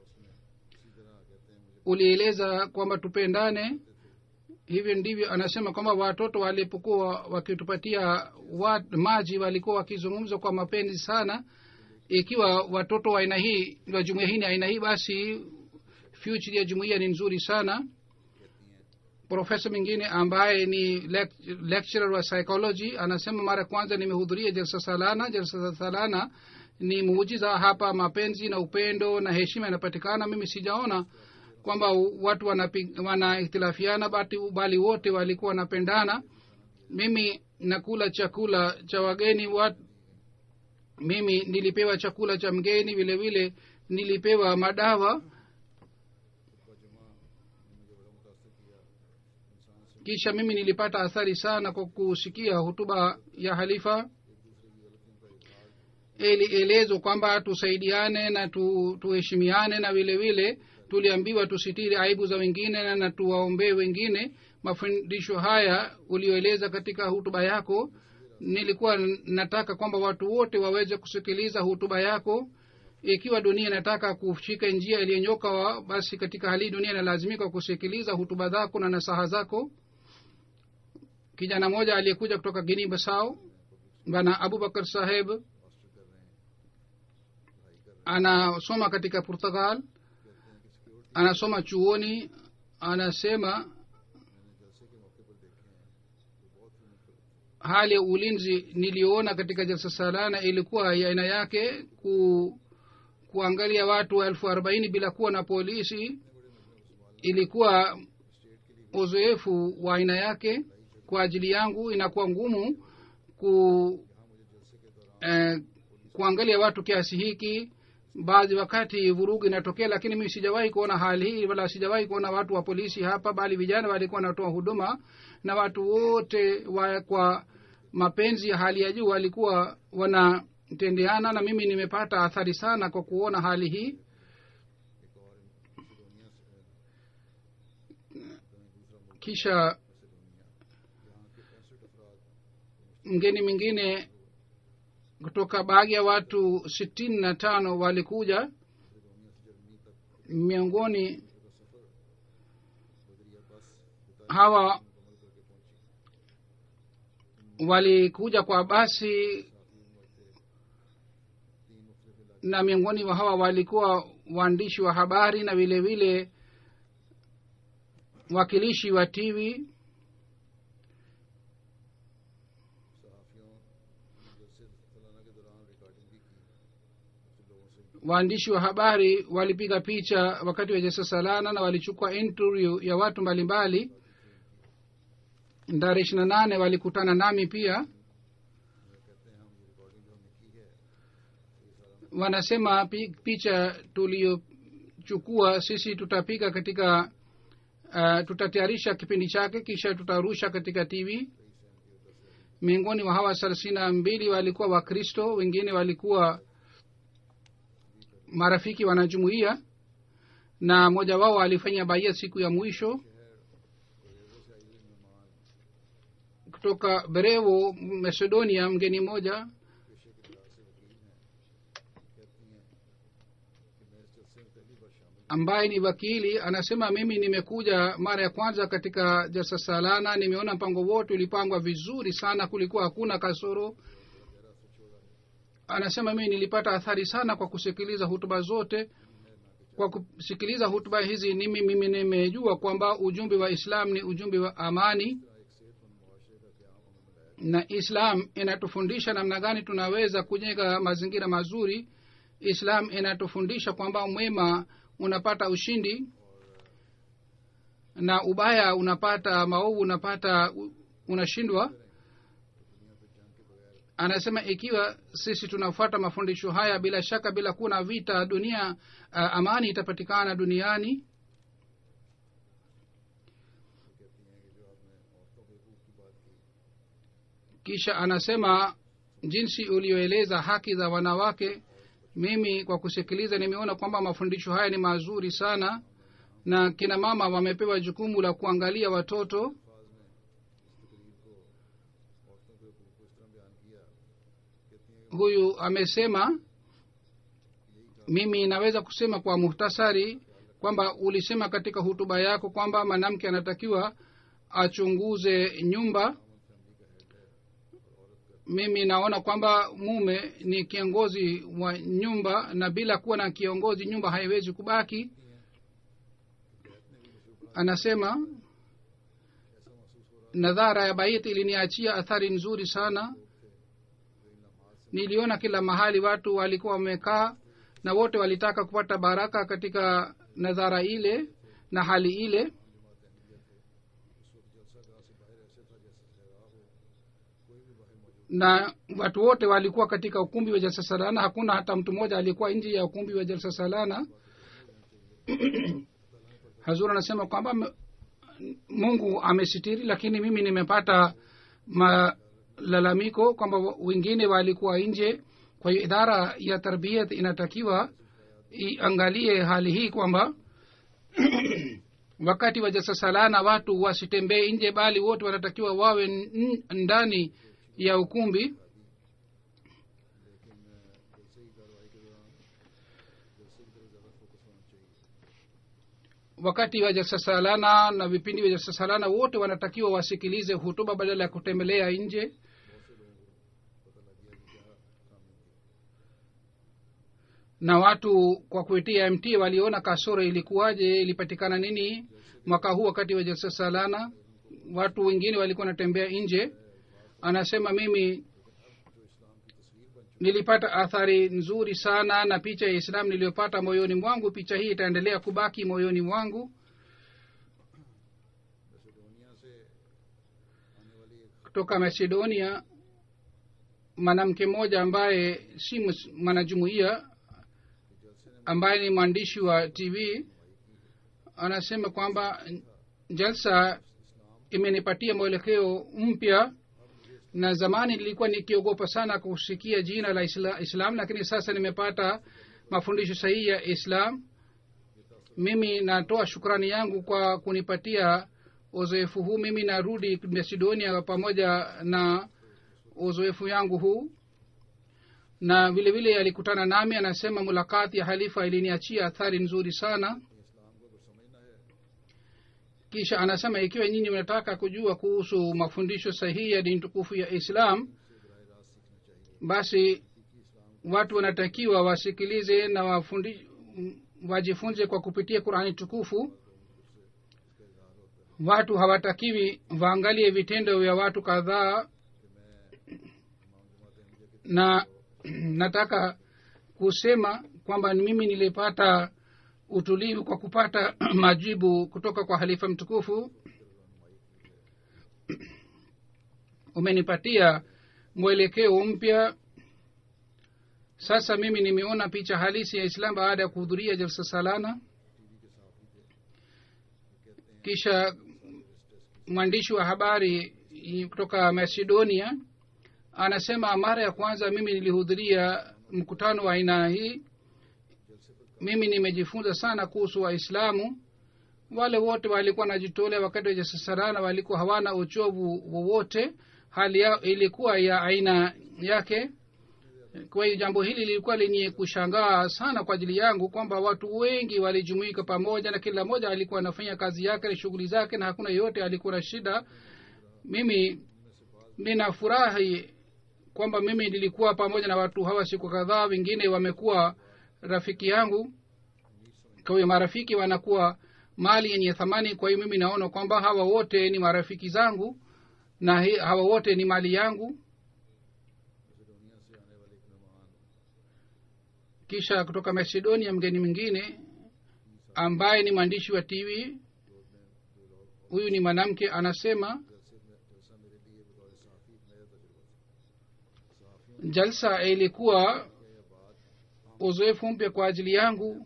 Ulieleza kwamba tupendane. Hivyo ndivyo anasema kwamba watoto walipokuwa wakitupatia wa, maji walikuwa wakizungumza kwa mapenzi sana. Ikiwa watoto wa aina hii wa jumuiya hii aina hii, basi future ya jumuiya ni nzuri sana. Profesa mwingine ambaye ni lecturer wa psychology anasema mara kwanza nimehudhuria jalsa salana. Jalsa salana ni muujiza hapa, mapenzi na upendo na heshima inapatikana. Mimi sijaona kwamba watu wanaikhtilafiana bali wote walikuwa wanapendana. Mimi nakula chakula cha wageni wat, mimi nilipewa chakula cha mgeni, vile vile nilipewa madawa. Kisha mimi nilipata athari sana kwa kusikia hotuba ya halifa. Eli elezo kwamba tusaidiane na tu, tuheshimiane na vile vile tuliambiwa tusitiri aibu za wengine na, na tuwaombee wengine. Mafundisho haya ulioeleza katika hotuba yako, nilikuwa nataka kwamba watu wote waweze kusikiliza hotuba yako. Ikiwa dunia inataka kushika njia iliyonyoka, basi katika hali dunia inalazimika kusikiliza hotuba zako na nasaha zako. Kijana mmoja aliyekuja kutoka Guinea Bissau bana Abubakar Saheb anasoma katika Portugal, anasoma chuoni. Anasema hali ya ulinzi niliona katika jalsa salana ilikuwa ya aina yake, ku, kuangalia watu elfu arobaini bila kuwa na polisi ilikuwa uzoefu wa aina yake. Kwa ajili yangu inakuwa ngumu ku, eh, kuangalia watu kiasi hiki. Baadhi wakati vurugu inatokea, lakini mimi sijawahi kuona hali hii, wala sijawahi kuona watu wa polisi hapa, bali vijana walikuwa wanatoa huduma na watu wote wa, kwa mapenzi ya hali ya juu walikuwa wanatendeana, na mimi nimepata athari sana kwa kuona hali hii. Kisha mgeni mwingine kutoka baadhi ya watu sitini na tano walikuja. Miongoni hawa walikuja kwa basi, na miongoni wa hawa walikuwa waandishi wa habari na vile vile wakilishi wa T V. Waandishi wa habari walipiga picha wakati wa jalsa salana na walichukua interview ya watu mbalimbali. Tarehe ishirini na nane walikutana nami pia. Wanasema picha tuliyochukua sisi tutapiga katika uh, tutatayarisha kipindi chake kisha tutarusha katika T V. Miongoni wa hawa thelathini na mbili walikuwa Wakristo, wengine walikuwa marafiki wanajumuiya, na mmoja wao alifanya baia siku ya mwisho. Kutoka Berevo, Macedonia, mgeni mmoja ambaye ni wakili anasema mimi nimekuja mara ya kwanza katika jalsa salana, nimeona mpango wote ulipangwa vizuri sana, kulikuwa hakuna kasoro. Anasema mimi nilipata athari sana kwa kusikiliza hutuba zote. Kwa kusikiliza hutuba hizi mimi mimi nimejua kwamba ujumbe wa Islam ni ujumbe wa amani, na Islam inatufundisha namna gani tunaweza kujenga mazingira mazuri. Islam inatufundisha kwamba mwema unapata ushindi na ubaya unapata, maovu unapata, unashindwa. Anasema ikiwa sisi tunafuata mafundisho haya, bila shaka bila kuna vita dunia, uh, amani itapatikana duniani. Kisha anasema jinsi ulioeleza haki za wanawake, mimi kwa kusikiliza nimeona kwamba mafundisho haya ni mazuri sana, na kina mama wamepewa jukumu la kuangalia watoto. Huyu amesema, mimi naweza kusema kwa muhtasari kwamba ulisema katika hutuba yako kwamba mwanamke anatakiwa achunguze nyumba. Mimi naona kwamba mume ni kiongozi wa nyumba, na bila kuwa na kiongozi nyumba haiwezi kubaki. Anasema nadhara ya baiti iliniachia athari nzuri sana. Niliona kila mahali watu walikuwa wamekaa na wote walitaka kupata baraka katika nadhara ile na hali ile. Na watu wote walikuwa katika ukumbi wa jalsa salana, hakuna hata mtu mmoja alikuwa nje ya ukumbi wa jalsa salana. Hazur anasema kwamba Mungu amesitiri, lakini mimi nimepata malalamiko kwamba wengine walikuwa nje. Kwa hiyo idara ya tarbiyat inatakiwa iangalie hali hii kwamba wakati wa jalsa salana watu wasitembee nje, bali wote wanatakiwa wawe ndani ya ukumbi. Wakati wa jalsa salana na vipindi vya jalsa salana wote wanatakiwa wasikilize hutuba badala ya kutembelea nje. Na watu kwa kuitia M T waliona kasoro ilikuwaje, ilipatikana nini mwaka huu wakati wa jalsa salana. Watu wengine walikuwa wanatembea nje. Anasema mimi nilipata athari nzuri sana na picha ya Islam niliyopata moyoni mwangu. Picha hii itaendelea kubaki moyoni mwangu. Kutoka Macedonia, mwanamke mmoja ambaye si mwanajumuiya, ambaye ni mwandishi wa T V, anasema kwamba jalsa imenipatia mwelekeo mpya. Na zamani nilikuwa nikiogopa sana kusikia jina la Islam, lakini sasa nimepata mafundisho sahihi ya Islam. Mimi natoa shukrani yangu kwa kunipatia uzoefu huu. Mimi narudi Macedonia pamoja na uzoefu yangu huu, na vile vile alikutana nami. Anasema mulakati ya halifa iliniachia athari nzuri sana. Kisha anasema ikiwa nyinyi mnataka kujua kuhusu mafundisho sahihi ya dini tukufu ya Islam, basi watu wanatakiwa wasikilize na wafundi, wajifunze kwa kupitia Qur'ani tukufu. Watu hawatakiwi waangalie vitendo vya watu kadhaa. Na nataka kusema kwamba mimi nilipata utulivu kwa kupata majibu kutoka kwa halifa mtukufu. Umenipatia mwelekeo mpya. Sasa mimi nimeona picha halisi ya Islam baada ya kuhudhuria jalsa salana. Kisha mwandishi wa habari kutoka Macedonia anasema mara ya kwanza mimi nilihudhuria mkutano wa aina hii. Mimi nimejifunza sana kuhusu Waislamu. Wale wote walikuwa najitolea wakati wa jalsa salana, walikuwa hawana uchovu wowote. Hali yao ilikuwa ya aina yake. kwa hiyo jambo hili lilikuwa lenye kushangaa sana kwa ajili yangu kwamba watu wengi walijumuika pamoja na kila mmoja alikuwa anafanya kazi yake na shughuli zake na hakuna yote alikuwa na shida. Mimi ninafurahi kwamba mimi nilikuwa pamoja na watu hawa siku kadhaa. Wengine wamekuwa rafiki yangu. Kwa hiyo marafiki wanakuwa mali yenye thamani. Kwa hiyo mimi naona kwamba hawa wote ni marafiki zangu na hi, hawa wote ni mali yangu. Kisha kutoka Macedonia mgeni mwingine ambaye ni mwandishi wa T V, huyu ni mwanamke, anasema jalsa ilikuwa uzoefu mpya kwa ajili yangu.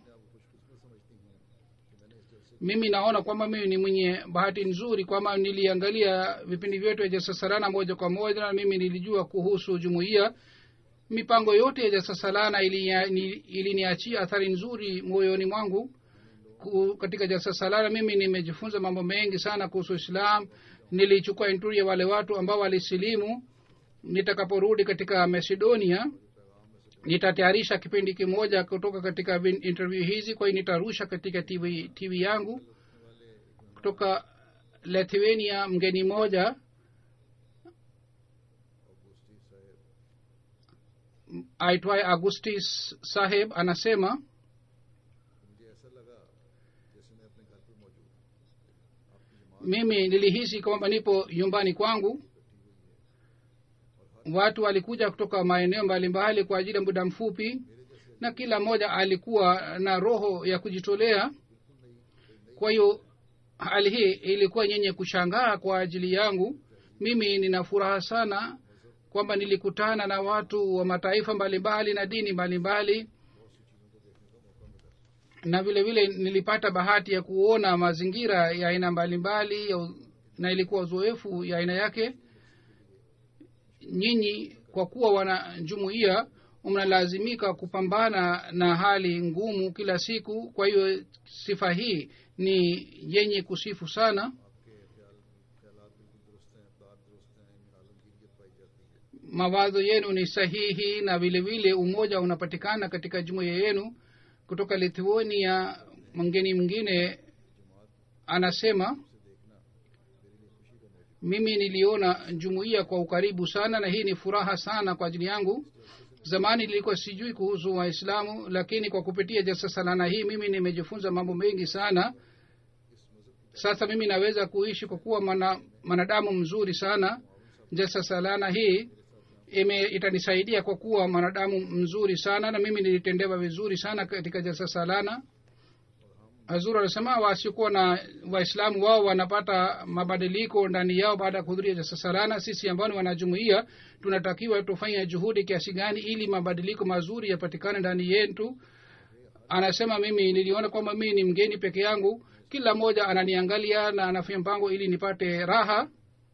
Mimi naona kwamba mimi ni mwenye bahati nzuri kwamba niliangalia vipindi vyote vya Jalsa Salana moja kwa moja na mimi nilijua kuhusu jumuiya. Mipango yote ya Jalsa Salana iliniachia ili athari nzuri moyoni mwangu. Katika Jalsa Salana mimi nimejifunza mambo mengi sana kuhusu Islam. Nilichukua interview ya wale watu ambao walisilimu. Nitakaporudi katika Macedonia nitatayarisha kipindi kimoja kutoka katika interview hizi. Kwa hiyo nitarusha katika TV, TV yangu. Kutoka Lithuania mgeni moja aitwaye Augustus Saheb anasema mimi nilihisi kwamba nipo nyumbani kwangu. Watu walikuja kutoka maeneo mbalimbali kwa ajili ya muda mfupi na kila mmoja alikuwa na roho ya kujitolea. Kwa hiyo hali hii ilikuwa yenye kushangaa kwa ajili yangu. Mimi nina furaha sana kwamba nilikutana na watu wa mataifa mbalimbali na dini mbalimbali, na vile vile nilipata bahati ya kuona mazingira ya aina mbalimbali na ilikuwa uzoefu ya aina yake. Nyinyi kwa kuwa wana jumuiya mnalazimika kupambana na hali ngumu kila siku. Kwa hiyo sifa hii ni yenye kusifu sana. Mawazo yenu ni sahihi na vile vile umoja unapatikana katika jumuiya yenu. Kutoka Lithuania mgeni mwingine anasema mimi niliona jumuiya kwa ukaribu sana na hii ni furaha sana kwa ajili yangu. Zamani nilikuwa sijui kuhusu Waislamu, lakini kwa kupitia Jalsa Salana hii mimi nimejifunza mambo mengi sana. Sasa mimi naweza kuishi kwa kuwa mana, manadamu mzuri sana. Jalsa Salana hii ime itanisaidia kwa kuwa manadamu mzuri sana na mimi nilitendewa vizuri sana katika Jalsa Salana. Hazur anasema wasiokuwa na Waislamu wao wanapata mabadiliko ndani yao baada ya kuhudhuria Jalsa Salana. Sisi ambao ni wanajumuiya tunatakiwa tufanye juhudi kiasi gani ili mabadiliko mazuri yapatikane ndani yetu. Anasema mimi niliona kwamba mimi ni mgeni peke yangu, kila mmoja ananiangalia na anafanya mpango ili nipate raha.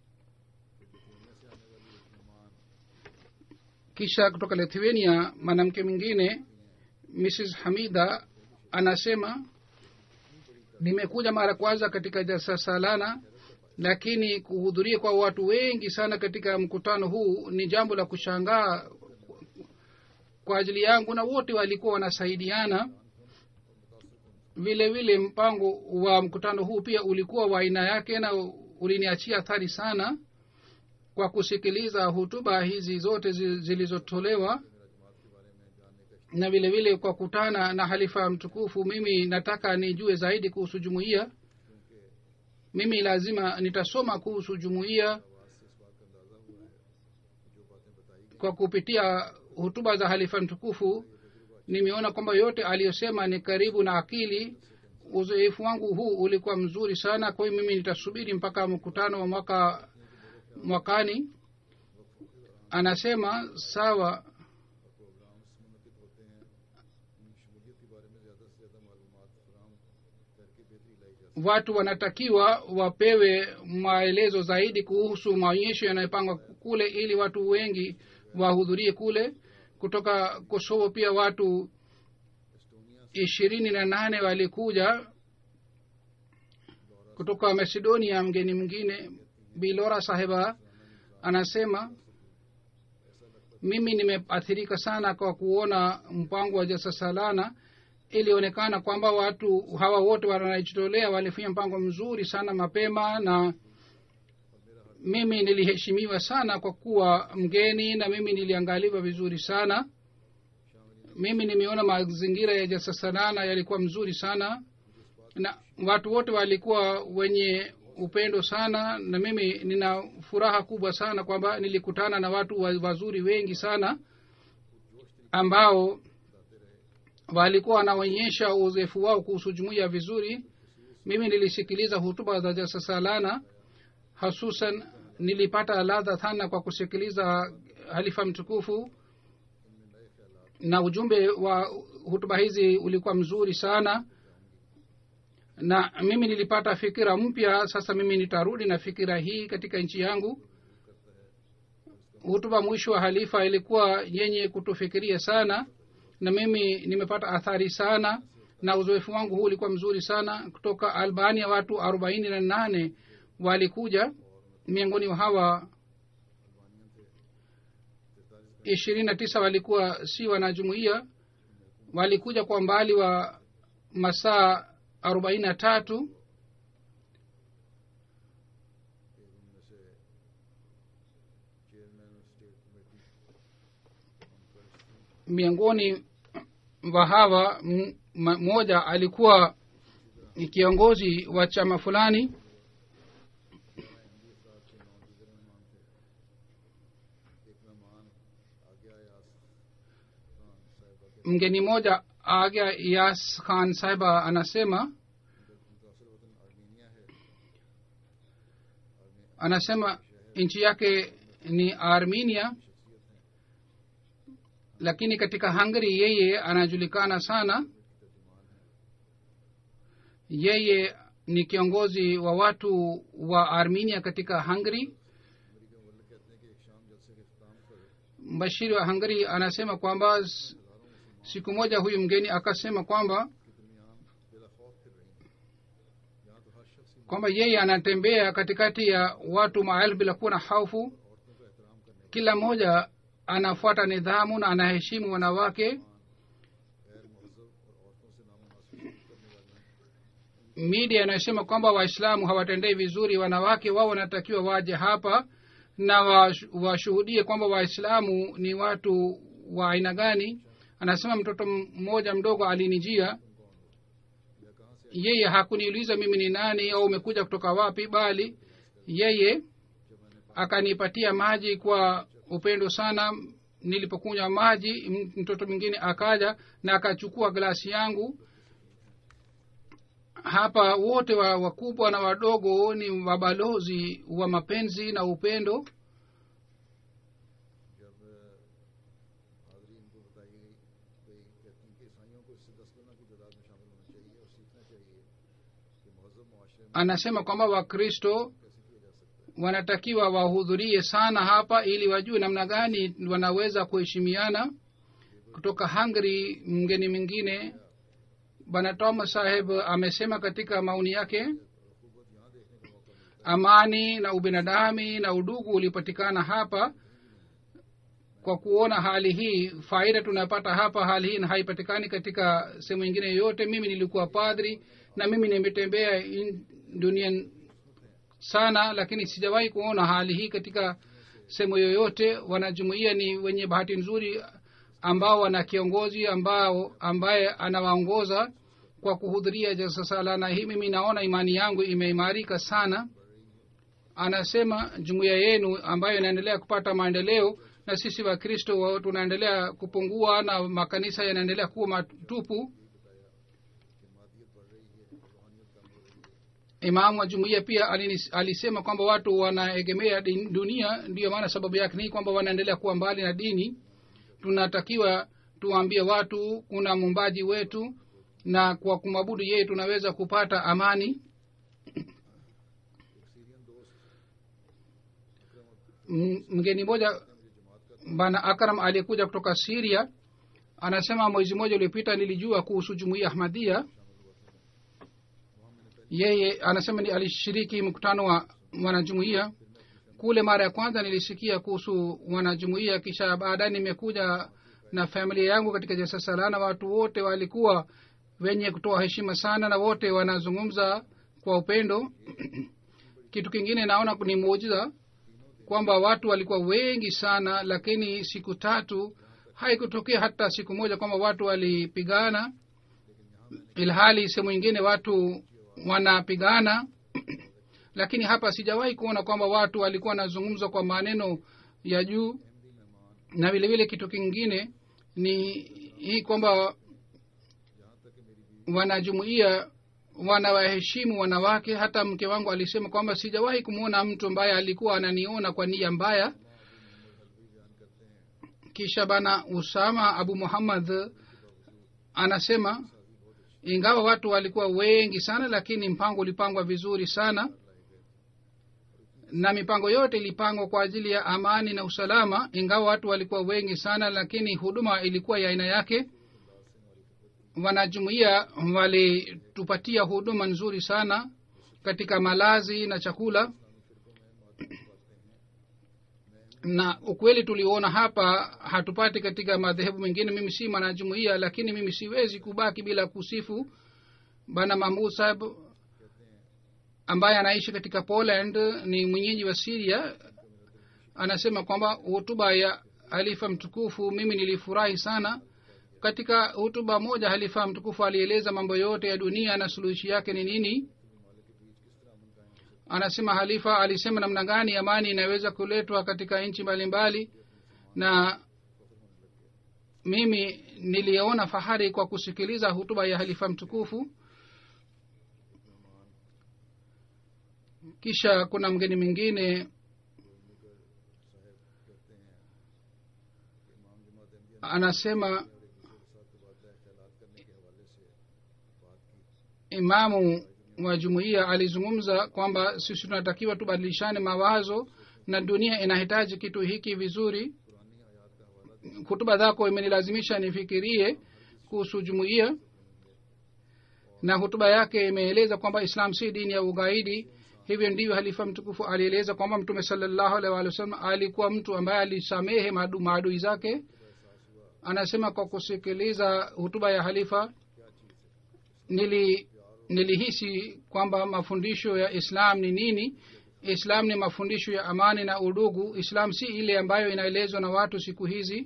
Kisha kutoka Lithuania mwanamke mwingine Missus Hamida anasema nimekuja mara kwanza katika Jalsa Salana, lakini kuhudhuria kwa watu wengi sana katika mkutano huu ni jambo la kushangaa kwa ajili yangu, na wote walikuwa wanasaidiana. Vile vile mpango wa mkutano huu pia ulikuwa wa aina yake na uliniachia athari sana. Kwa kusikiliza hutuba hizi zote zilizotolewa na vile vile kwa kutana na halifa mtukufu, mimi nataka nijue zaidi kuhusu jumuiya. Mimi lazima nitasoma kuhusu jumuiya. Kwa kupitia hutuba za halifa mtukufu nimeona kwamba yote aliyosema ni karibu na akili. Uzoefu wangu huu ulikuwa mzuri sana. Kwa hiyo mimi nitasubiri mpaka mkutano wa mwaka mwakani. Anasema sawa, watu wanatakiwa wapewe maelezo zaidi kuhusu maonyesho yanayopangwa kule ili watu wengi wahudhurie kule. Kutoka Kosovo pia watu ishirini na nane walikuja. Kutoka Macedonia mgeni mwingine Bilora Saheba anasema mimi nimeathirika sana kwa kuona mpango wa Jasasalana. Ilionekana kwamba watu hawa wote wanajitolea walifanya mpango mzuri sana mapema, na mimi niliheshimiwa sana kwa kuwa mgeni, na mimi niliangaliwa vizuri sana. Mimi nimeona mazingira ya Jasasalana yalikuwa mzuri sana, na watu wote walikuwa wenye upendo sana, na mimi nina furaha kubwa sana kwamba nilikutana na watu wazuri wengi sana ambao walikuwa wanaonyesha uzoefu wao kuhusu jumuiya vizuri. Mimi nilisikiliza hutuba za Jasasalana, hususan nilipata ladha sana kwa kusikiliza halifa mtukufu, na ujumbe wa hutuba hizi ulikuwa mzuri sana, na mimi nilipata fikira mpya. Sasa mimi nitarudi na fikira hii katika nchi yangu. Hutuba mwisho wa halifa ilikuwa yenye kutufikiria sana, na mimi nimepata athari sana, na uzoefu wangu huu ulikuwa mzuri sana. Kutoka Albania watu arobaini na nane walikuja, miongoni wa hawa ishirini na tisa walikuwa si wanajumuiya. Walikuja kwa mbali wa masaa arobaini na tatu. Miongoni wa hawa mmoja alikuwa kiongozi wa chama fulani. Mgeni mmoja Agya Yas Khan Saiba anasema anasema nchi yake ni Armenia, lakini katika Hungary yeye anajulikana sana. Yeye ni kiongozi wa watu wa Armenia katika Hungary. Mbashiri wa Hungary anasema kwamba siku moja huyu mgeni akasema kwamba kwamba yeye anatembea katikati ya watu maelfu bila kuwa na hofu. Kila mmoja anafuata nidhamu na anaheshimu wanawake. Media inasema kwamba Waislamu hawatendei vizuri wanawake. Wao wanatakiwa waje hapa na washuhudie kwamba Waislamu ni watu wa aina gani. Anasema mtoto mmoja mdogo alinijia, yeye hakuniuliza mimi ni nani au umekuja kutoka wapi, bali yeye akanipatia maji kwa upendo sana. Nilipokunywa maji, mtoto mwingine akaja na akachukua glasi yangu. Hapa wote wa wakubwa na wadogo ni wabalozi wa mapenzi na upendo. Anasema kwamba Wakristo wanatakiwa wahudhurie sana hapa ili wajue namna gani wanaweza kuheshimiana. Kutoka Hungary mgeni mwingine Bwana Thomas Saheb amesema katika maoni yake, amani na ubinadamu na udugu ulipatikana hapa. Kwa kuona hali hii, faida tunapata hapa, hali hii haipatikani katika sehemu nyingine yoyote. Mimi nilikuwa padri na mimi nimetembea dunia sana, lakini sijawahi kuona hali hii katika sehemu yoyote. Wanajumuiya ni wenye bahati nzuri ambao wana kiongozi ambao ambaye anawaongoza kwa kuhudhuria Jasasalana hii. Mimi naona imani yangu imeimarika sana. Anasema jumuiya yenu ambayo inaendelea kupata maendeleo, na sisi wa Kristo tunaendelea kupungua na makanisa yanaendelea kuwa matupu. Imamu wa jumuiya pia alisema kwamba watu wanaegemea dunia, ndio maana sababu yake ni kwamba wanaendelea kuwa mbali na dini. Tunatakiwa tuambie watu kuna muumbaji wetu, na kwa kumwabudu yeye tunaweza kupata amani. Mgeni mmoja Bwana Akram aliyekuja kutoka Syria anasema mwezi mmoja uliopita nilijua kuhusu jumuiya Ahmadiyya. Yeye anasema ni alishiriki mkutano wa wanajumuiya. kule mara ya kwanza nilisikia kuhusu wanajumuia, kisha baadaye nimekuja na familia yangu katika jalsa salana. Watu wote walikuwa wenye kutoa heshima sana na wote wanazungumza kwa upendo. Kitu kingine naona ni muujiza kwamba watu walikuwa wengi sana, lakini siku tatu haikutokea hata siku moja kwamba watu walipigana, ilhali sehemu nyingine watu wanapigana. Lakini hapa sijawahi kuona kwamba watu walikuwa wanazungumza kwa maneno ya juu. Na vile vile kitu kingine ni hii kwamba wanajumuia wanawaheshimu wanawake. Hata mke wangu alisema kwamba sijawahi kumuona mtu ambaye alikuwa ananiona kwa nia mbaya. Kisha bana Usama Abu Muhammad anasema ingawa watu walikuwa wengi sana, lakini mpango ulipangwa vizuri sana, na mipango yote ilipangwa kwa ajili ya amani na usalama. Ingawa watu walikuwa wengi sana, lakini huduma ilikuwa ya aina yake. Wanajumuia walitupatia huduma nzuri sana katika malazi na chakula, na ukweli tuliona hapa hatupati katika madhehebu mengine. Mimi si mwanajumuia, lakini mimi siwezi kubaki bila kusifu bana Mahmud Sahib ambaye anaishi katika Poland, ni mwenyeji wa Syria. Anasema kwamba hotuba ya halifa mtukufu mimi nilifurahi sana. Katika hotuba moja halifa mtukufu alieleza mambo yote ya dunia na suluhishi yake ni nini. Anasema halifa alisema namna gani amani inaweza kuletwa katika nchi mbalimbali, na mimi niliona fahari kwa kusikiliza hotuba ya halifa mtukufu. Kisha kuna mgeni mwingine anasema imamu wa jumuiya alizungumza kwamba sisi tunatakiwa tubadilishane mawazo na dunia inahitaji kitu hiki vizuri. Hutuba zako imenilazimisha nifikirie kuhusu jumuiya, na hutuba yake imeeleza kwamba Islam si dini ya ugaidi. Hivyo ndivyo halifa mtukufu alieleza kwamba Mtume sallallahu alaihi wasallam alikuwa mtu ambaye alisamehe maadu maadui zake. Anasema kwa kusikiliza hutuba ya halifa nili nilihisi kwamba mafundisho ya Islam ni nini. Islam ni mafundisho ya amani na udugu. Islam si ile ambayo inaelezwa na watu siku hizi.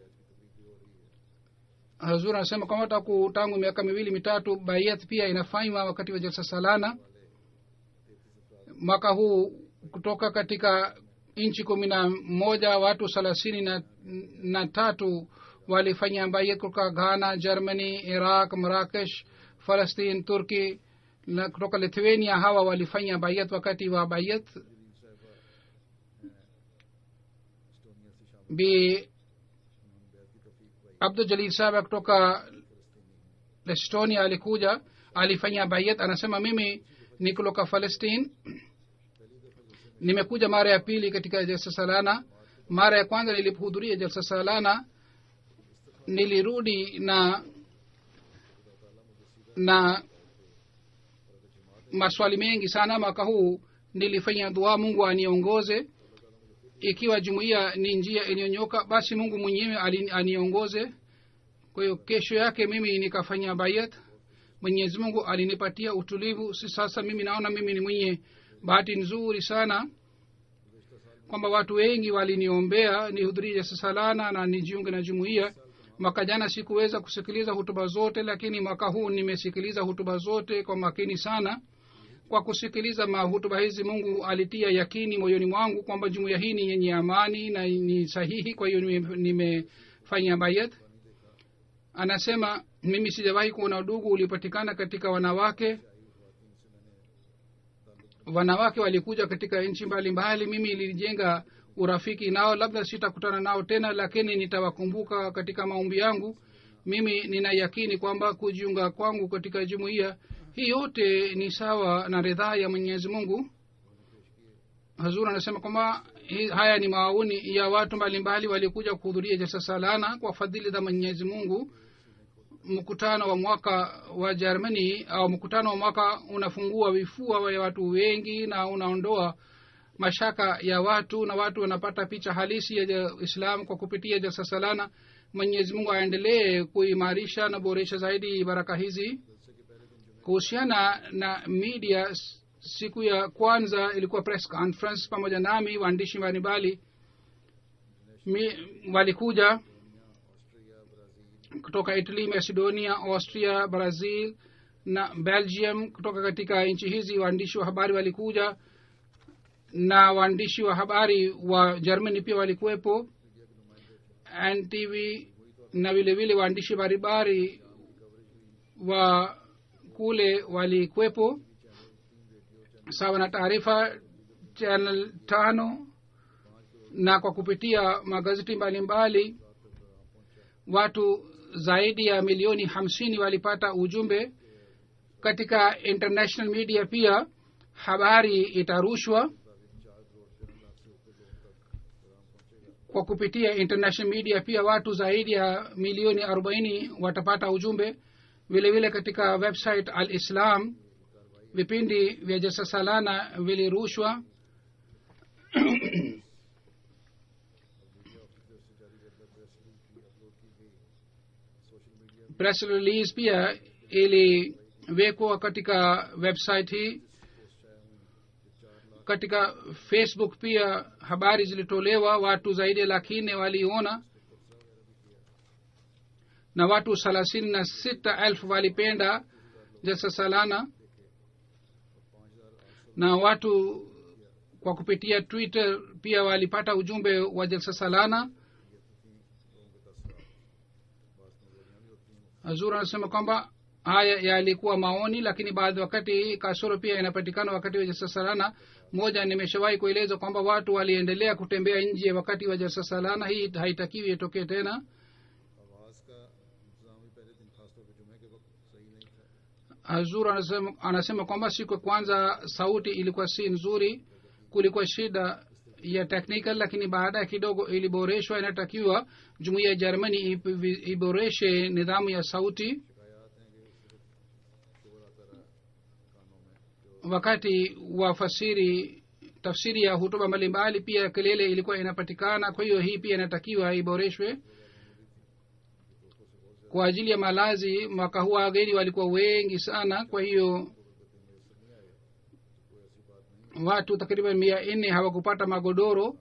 Hazur anasema kwamba tangu miaka miwili mitatu bayat pia inafanywa wakati wa jalsa salana. Mwaka huu kutoka katika nchi kumi na moja watu thelathini na, na tatu walifanya bayat kutoka Ghana, Germany, Iraq, Marrakesh, Palestine, Turki na kutoka Lithuania. Hawa walifanya bayat wakati wa bayat. Bi Abdul Jalil Sahib kutoka Estonia alikuja, alifanya bayat. Anasema mimi ni kutoka Palestine, nimekuja mara ya pili katika jalsa salana. Mara ya kwanza nilipohudhuria jalsa salana nilirudi na na maswali mengi sana. Mwaka huu nilifanya dua, Mungu aniongoze. Ikiwa jumuiya ni njia iliyonyoka, basi Mungu mwenyewe aniongoze. Kwa hiyo kesho yake mimi nikafanya bayat. Mwenyezi Mungu alinipatia utulivu. Sasa mimi naona mimi ni mwenye bahati nzuri sana kwamba watu wengi waliniombea nihudhurie jalsa salana na nijiunge na jumuiya. Mwaka jana sikuweza kusikiliza hutuba zote, lakini mwaka huu nimesikiliza hutuba zote kwa makini sana. Kwa kusikiliza mahutuba hizi Mungu alitia yakini moyoni mwangu kwamba jumuiya hii ni yenye amani na ni sahihi. Kwa hiyo nimefanya bayat. Anasema mimi sijawahi kuona udugu ulipatikana katika wanawake. Wanawake walikuja katika nchi mbalimbali, mimi nilijenga urafiki nao. Labda sitakutana nao tena, lakini nitawakumbuka katika maombi yangu. Mimi nina yakini kwamba kujiunga kwangu katika jumuiya hii yote ni sawa na ridhaa ya Mwenyezi Mungu. Hazur anasema kwamba haya ni maoni ya watu mbalimbali walikuja kuhudhuria jalsa salana kwa fadhili za Mwenyezi Mungu. Mkutano wa mwaka wa Germany au mkutano wa mwaka unafungua vifua vya watu wengi na unaondoa mashaka ya watu na watu wanapata picha halisi ya Islam kwa kupitia jalsa salana. Mwenyezi Mungu aendelee kuimarisha na boresha zaidi baraka hizi. Kuhusiana na media, siku ya kwanza ilikuwa press conference pamoja nami, waandishi mbalimbali walikuja kutoka Italy, Macedonia, Austria, Brazil na Belgium. Kutoka katika nchi hizi waandishi wa habari walikuja, na waandishi wa habari wa Germany pia walikuwepo, N T V na vile vile waandishi mbalimbali wa kule walikuwepo. Sawa na taarifa channel tano, na kwa kupitia magazeti mbalimbali watu zaidi ya milioni hamsini walipata ujumbe. Katika international media pia habari itarushwa. Kwa kupitia international media pia watu zaidi ya milioni arobaini watapata ujumbe. Vile vile katika website Al-Islam vipindi vya jalsa salana vilirushwa. Press release pia iliwekwa katika website hii. Katika Facebook pia habari zilitolewa, watu zaidi ya laki nne waliona, na watu thelathini na sita elfu walipenda jalsa salana, na watu kwa kupitia Twitter pia walipata ujumbe wa jalsa salana. Azura anasema kwamba haya yalikuwa maoni, lakini baadhi wakati kasoro pia inapatikana wakati wa jalsa salana. Moja, nimeshawahi kueleza kwamba watu waliendelea kutembea nje wakati wa jalsa salana. Hii haitakiwi itokee tena. Azura anasema, anasema kwamba siku kwanza sauti ilikuwa si nzuri, kulikuwa shida ya technical, lakini baada ya kidogo iliboreshwa. Inatakiwa jumuiya ya Germany iboreshe nidhamu ya sauti. Wakati wa fasiri tafsiri ya hutuba mbalimbali pia kelele ilikuwa inapatikana, kwa hiyo hii pia inatakiwa iboreshwe. Kwa ajili ya malazi mwaka huu wageni walikuwa wengi sana, kwa hiyo watu takriban mia nne hawakupata magodoro.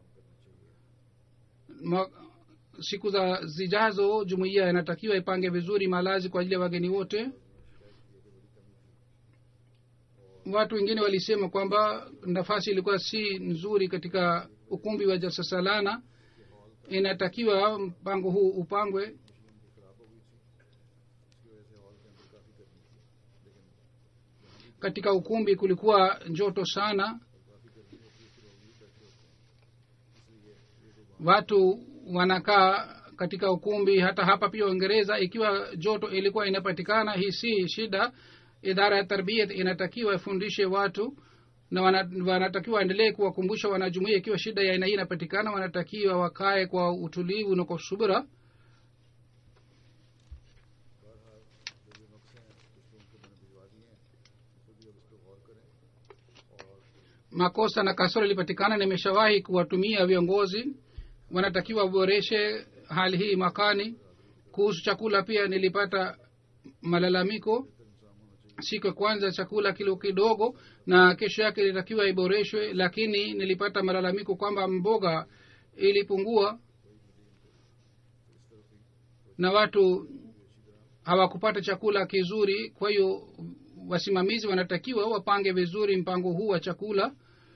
Ma, siku za zijazo jumuiya inatakiwa ipange vizuri malazi kwa ajili ya wageni wote. Watu wengine walisema kwamba nafasi ilikuwa si nzuri katika ukumbi wa jalsa salana. Inatakiwa mpango huu upangwe. Katika ukumbi kulikuwa joto sana, watu wanakaa katika ukumbi. Hata hapa pia Uingereza, ikiwa joto ilikuwa inapatikana, hii si shida. Idara ya tarbiyat inatakiwa ifundishe watu, na wanatakiwa waendelee kuwakumbusha wanajumuiya, ikiwa shida ya aina hii inapatikana wanatakiwa wakae kwa utulivu na kwa subira. Makosa na kasoro ilipatikana, nimeshawahi kuwatumia viongozi, wanatakiwa waboreshe hali hii makani. Kuhusu chakula pia nilipata malalamiko. Siku ya kwanza chakula kilo kidogo na kesho yake ilitakiwa iboreshwe, lakini nilipata malalamiko kwamba mboga ilipungua na watu hawakupata chakula kizuri. Kwa hiyo wasimamizi wanatakiwa wapange vizuri mpango huu wa chakula.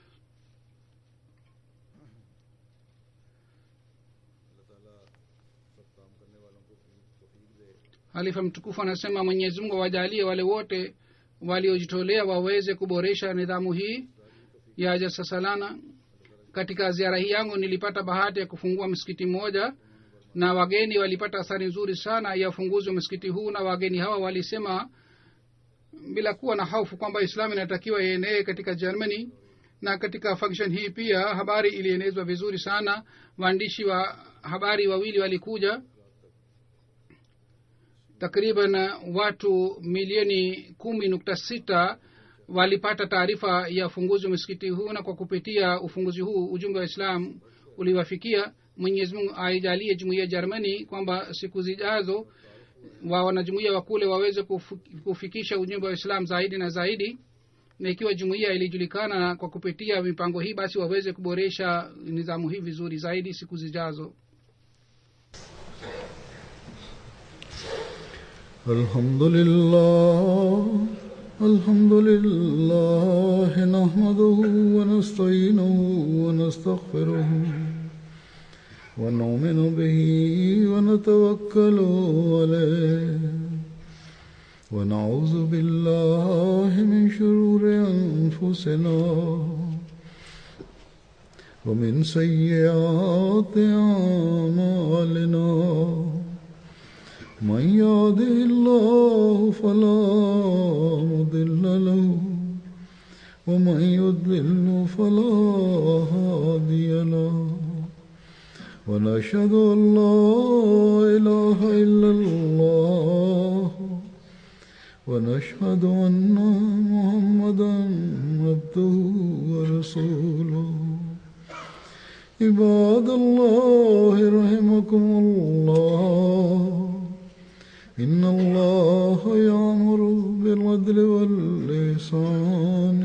Halifa mtukufu anasema Mwenyezi Mungu awajalie wale wote waliojitolea waweze kuboresha nidhamu hii ya jalsa salana. Katika ziara hii yangu nilipata bahati ya kufungua msikiti mmoja, na wageni walipata athari nzuri sana ya ufunguzi wa msikiti huu. Na wageni hawa walisema bila kuwa na hofu kwamba Islam inatakiwa ienee katika Germany. Na katika function hii pia habari ilienezwa vizuri sana. Waandishi wa habari wawili walikuja. Takriban watu milioni kumi nukta sita walipata taarifa ya ufunguzi wa msikiti huu, na kwa kupitia ufunguzi huu ujumbe wa islam uliwafikia. mwenyezi mungu aijalie jumuiya ya Germany kwamba siku zijazo wa wanajumuiya wa kule waweze kufikisha ujumbe wa islam zaidi na zaidi, na ikiwa jumuiya ilijulikana kwa kupitia mipango hii, basi waweze kuboresha nizamu hii vizuri zaidi siku zijazo. Alhamdulillah alhamdulillah nahmaduhu wa nasta'inuhu wa nastaghfiruhu wa nu'minu bihi wa natawakkalu alayhi wa na'udhu billahi min shururi anfusina wa min sayyiati a'malina. من يهده الله فلا مضل له ومن يضلل فلا هادي له ونشهد أن لا إله إلا الله ونشهد أن محمدا عبده ورسوله. عباد الله رحمكم الله إن الله يأمر بالعدل والإحسان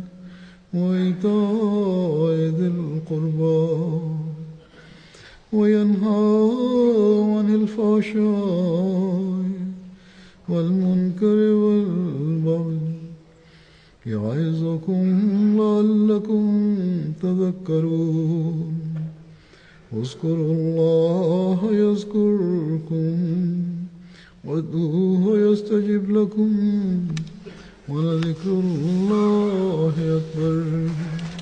وإيتاء ذي القربى وينهى عن الفحشاء والمنكر والبغي يعظكم لعلكم تذكرون. اذكروا الله يذكركم وادعوه يستجب لكم ولذكر الله أكبر.